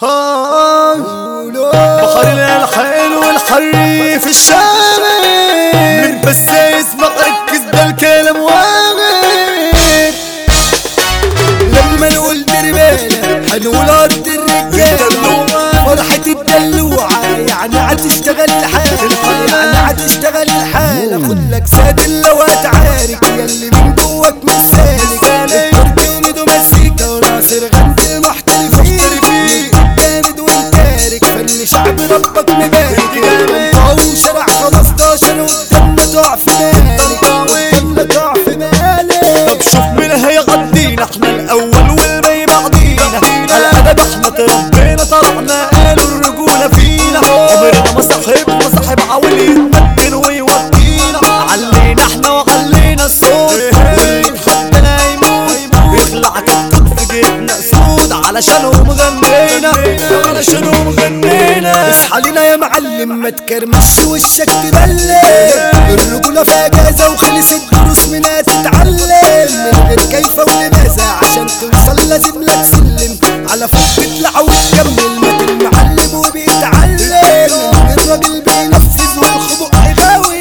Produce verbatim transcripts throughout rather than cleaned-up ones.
بحر الحيل والحري في الشام من بس يسمع ركز ده الكلام واغب. لما نقول دربالة هنقول ارض الرجالة فرحة الدلوعة يعني هتشتغل الحالة يعني هتشتغل الحالة. خد لك سادل لو هتعارك ياللي من جواك مش سالك التركي وميدو مزيكا وناصر غندي محترفين جامد وانتارك فن شعب ربك مبارك طاو شارع خمستاشر وقدامنا تقع في مالك قدامنا تقع في مالك. طب شوف مين هيغدينا احنا الاول والباقي بعدينا الادب احنا تربينا طلعنا قالوا الرجوله فينا عمرنا ما صاحبنا صاحب عاول يتمدن ويودينا علينا احنا وعلينا الصوت واللي اتحدنا يموت يخلع كتكوت في جيبنا اسود علشانهم غنينا علشانهم غنينا. اصحى لينا يا معلم ما تكرمش وشك تبلل الرجوله في اجازه وخلصت دروس منها تتعلم من غير كيف ولماذا عشان توصل لازم لك سلم على فوق تطلع وتكمل ما المعلم وبيتعلم الراجل بينفذ والخبق غاوي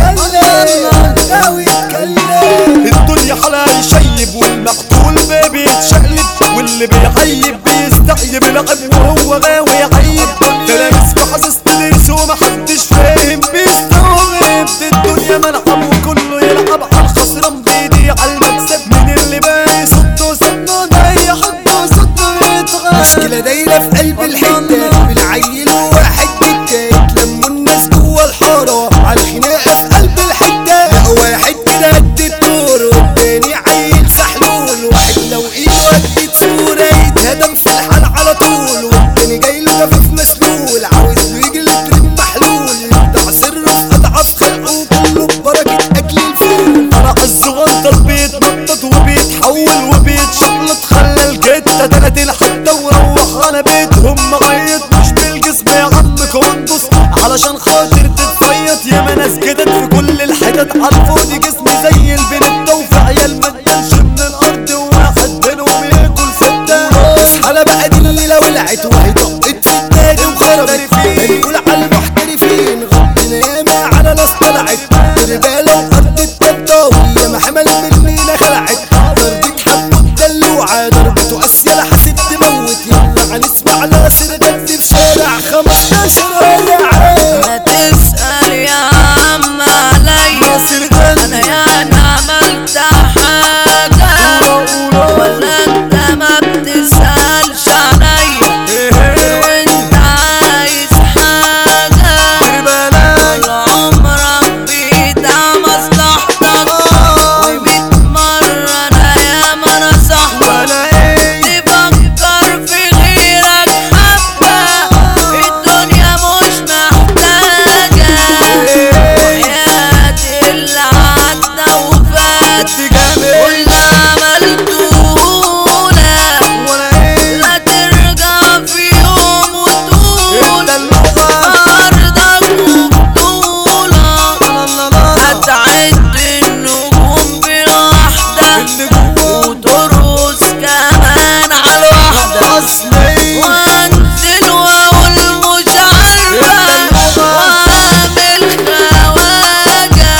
يتكلم غاوي يتكلم. الدنيا حالها يشيب والمقتول بيتشقلب واللي بيعيب بيستعيب العب وهو غاوي يعيب تلامس وحاسس تدرس ومحدش فاهم بيستوعب. الدنيا ملعب وكله يلعب على الخسران بيضيع المكسب من اللي باقي صده صده ضيع حده صده يتغير. مشكلة دايرة في قلب الحتة بالعيل وواحد بالتالت لموا الناس جوا الحارة عالخناقة في قلب الحتة لقوا واحد كده قد الدور والتاني عيل سحلول واحد لو ايده قد صورة يتهدم في الحال على طول والتاني جايله خفيف مسلول عاوز له يجي التريم محلول يفتح سره في اضعاف خلقه وكله ببركة اكل الفول. فرع الزغنطة بيتنطط وبيتحول وبيتشقلط خلى الجتة تلاتين حتة وروح على بيتهم مغيط مش بالجسم يا عم كوندوس علشان خاطر تتفيط ياما ناس جدت في كل الحتت عالفاضي جسمي زي البنت وفي عيال مدلش من الارض وواحد منهم ياكل ستة. اصحى بقى دي الليلة ولعت وهي طقت في النادي وخربت هنقول على المحترفين غضنا ياما على ناس طلعت دربالة وارض التطاوية ما حمل مننا خلعت ضربة حب الدلوعة ضربة اسيا لحسب تموت يلا هنسمع ناصر غندي في شارع خمستاشر ولعت. ما تسأل يا عم عليا انا يعني عملت حاجة ولا انت ما بتسألش عليا وانت عايز حاجة طول عمرك بيدع مصلحتك وميت مرة انا ياما نصحتك تفكر في غيرك حتى الدنيا مش محتاجة وحياة اللي عدى وفات واللي عملتهولك لا ترجع في يوم وتقول أرضك وبطولك هتعد النجوم بالوحدة وترقص كمان عالوحدة وانزل واقول مش عارفة واعمل خواجة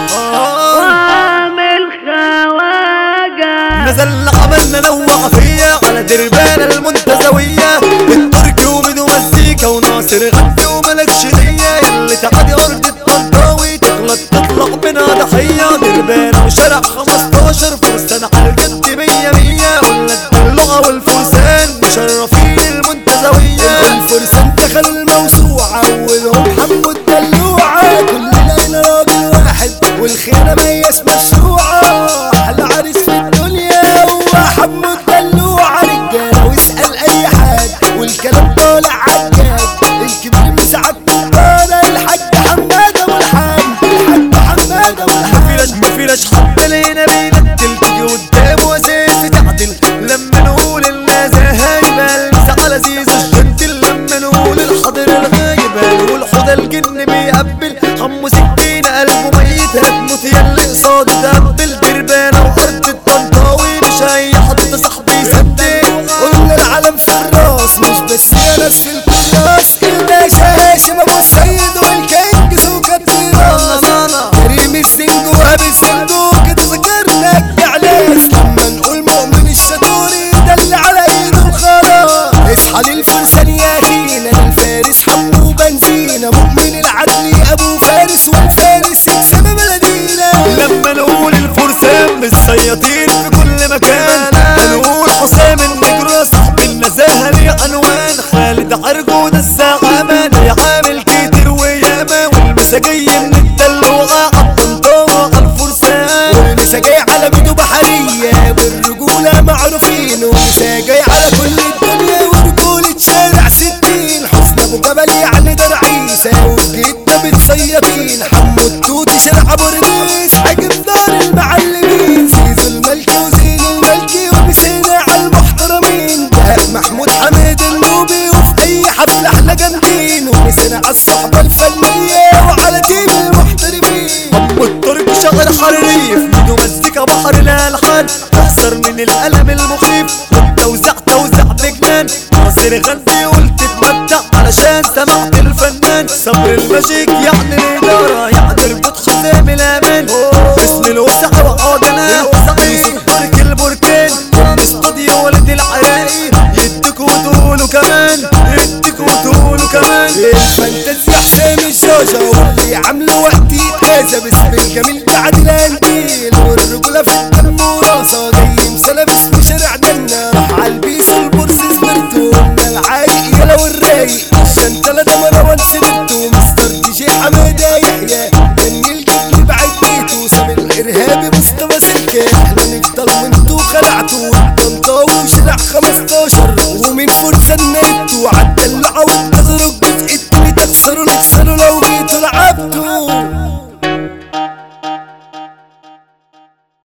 واعمل خواجة. نزل عملنا نوع فيا على دربالة المنتزوية التركي وميدو مزيكا وناصر غندي وملكش نية ياللي تعدي ارض الطنطاوي تغلط تطلع منها ضحية دربالة وشارع خمستاشر فرسان على الجد مية مية ولاد اللغة والفرسان مشرفين المنتزوية الفرسان دخلوا الموسوعة اولهم حمو الدلوعة كلنا هنا راجل واحد والخيانة ميس مشروعة احلى عريس في الدنيا هو حمو الدلوعة رجالة واسأل اي حد والكلام طالع عالجاد الكبير مساعد طالع الحاج حماد ابو الحاج الحاج حماد ابو الحاج. مفيناش مفيناش حد لينا بينتل تيجي قدامه اساسي تعدل لما نقول الناس هايبة المسا على زيزو الجنتل لما نقول الحاضر الغايب نقول حوض الجن بيقبل حمو سكينة قلبه ميت هتموت ياللي قصاده تقبل دربانة وارض الطنطاوي مش اي حد صاحبي يصدق قلنا العالم في الراس مش بس انا نفس الكراس الباشا هاشم ابو السيد والكينج سوكة طيران كريم الزنجو وهاب الزنجو كده ذكرنا اعلاس لما نقول مؤمن الشطوري ده اللي على ايده خلاص اصحى للفرسان يا هينا الفارس حمو بنزينة مؤمن العدلي ابو فارس والفارس يكسب بلدينا لما نقول الفرسان بالسياطين في كل مكان نقول حسام النجرة صاحب النزاهة ليه عنوان خالد عرجو ده السعامان يعامل كتير وياما والمسا جاي من الدلوعة عالطنطاوة عالفرسان والمسا جاي على بيدو بحرية والرجولة معروفين والمسا جاي على كل الدنيا ورجولة شارع ستين حسن ابو جبل يعني ده رئيسة والجدة بتصيطين حمو التوتي شارع ابو رديس حاجب دار المعلمين زيزو الملكي وزين الملكي وبسينا على المحترمين دهب محمود حميد النوبي وفي اي حفلة احنا جامدين وبسينا على الصحبة الفنية وعلى تيم المحترفين ابو الطريق شغل حريف ميدو مزيكا بحر الالحان تخسر من الالم المخيف والتوزيع توزع بجنان ناصر غني قلت تتمتع علشان سمعت الفنان صبر الماجيك يعني الادارة يعني البوت حسام الامان باسم الوسع وعجلة يوسف ترك البركان الاستوديو ولد العراقي يديكوا وتقولوا كمان يديكوا وتقولوا كمان الفانتازيا حسام الجوجة واللي عامله وقتي كذا باسم الجميل